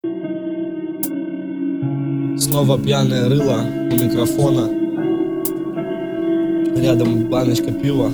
Снова пьяное рыло у микрофона. Рядом баночка пива.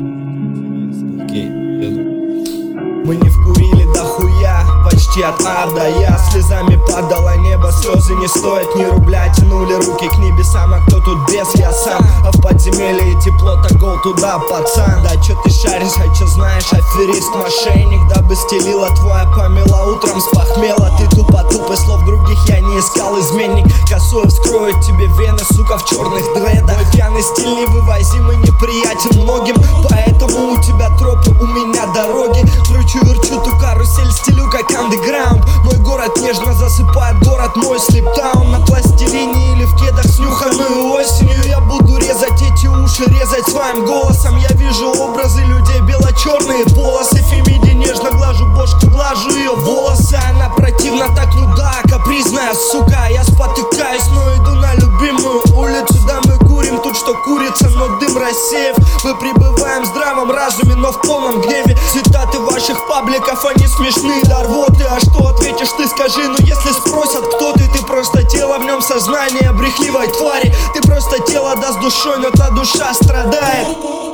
Окей, еду. Мы не вкурили дохуя, почти от А до Я. Слезами падало небо, слезы не стоят ни рубля. Тянули руки к небесам, а кто тут без, я сам. А в подземелье тепло, так гол туда, пацан. Да чё ты шаришь, а чё знаешь, аферист, мошенник. Дабы стелила твоя помела, утром спохмела. Ты тупо-тупо, слов других я не искал, изменник. Косой вскроет тебе вены, сука, в черных дредах. Мой пьяный стиль невывозимый, неприятен многим. Поэтому у тебя тропы, у меня дороги. Верчу ту карусель, стилю как андеграунд. Мой город нежно засыпает город мой слиптаун. На пластилине или в кедах с нюханой осенью. Я буду резать эти уши, резать своим голосом. Я вижу образы людей, бело-черные полосы. Фемиди нежно глажу бошку, глажу ее волосы. Она противна так, ну да, капризная сука. Я спотыкаюсь, но иду на любимую улицу. Да, мы курим тут, что курица, но дым рассеяв. Мы пребываем в здравом разуме, но в полном гневе. Цитаты ваших пабликов, они смешные до рвоты. А что ответишь ты, скажи, ну если спросят, кто ты. Ты просто тело, в нем сознание брехливой твари. Ты просто тело, да с душой, но та душа страдает.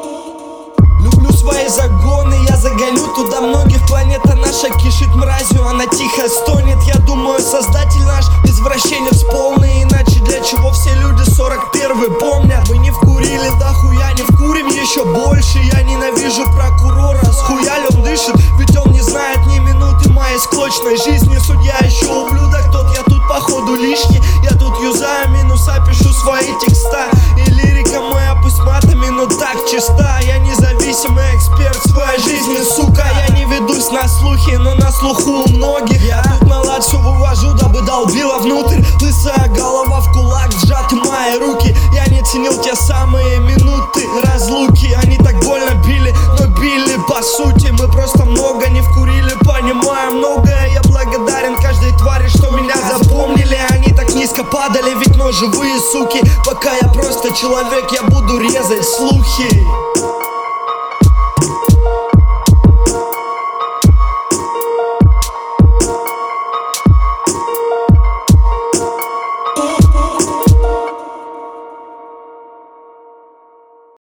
Люблю свои загоны, я загоню туда многих. Планета наша кишит мразью, она тихо стонет. Я думаю, создатель наш извращенец полный. Иначе для чего все люди 41-й помнят? Мы не вкурили дохуя, не вкурим еще больше. Я ненавижу прокурора, с хуяль он дышит. Ведь он не знает ни минуты моей склочной жизни. Судья еще ублюдок, тот я тут походу лишний. Я тут юзаю минуса, пишу свои текста. И лирика моя пусть матами, но так чиста. Я независимый эксперт своей жизни, сука. Я не ведусь на слухи, но на слуху у многих. Я тут младшего вывожу, дабы долбила внутрь. Лысая голова в кулак, сжаты мои руки. Я не ценил те самые минуты разлуки. Они так больно били, но били по сути. Мы просто много не вкурили, понимаю многое. Я благодарен каждой твари, что меня запомнили. Они так низко падали, ведь мы живые суки. Пока я просто человек, я буду резать слухи.